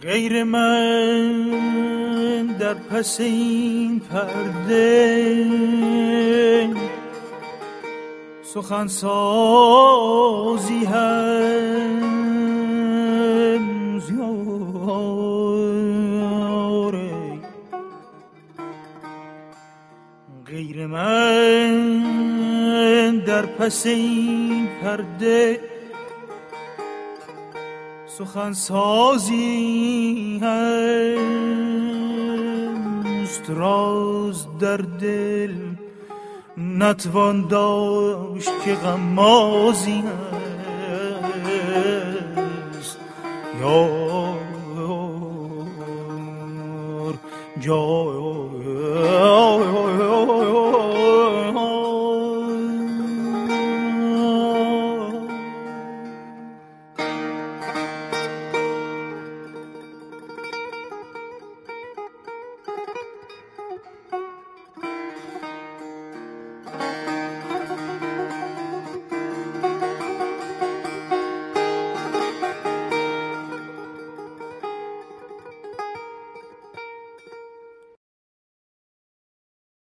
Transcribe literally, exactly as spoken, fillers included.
غیر من در پس این پرده سخن سازی هنوز یاره. غیر من در پس این پرده سخن سازی هست، راز در دل نتوان داشت که غمازی هست. یار یار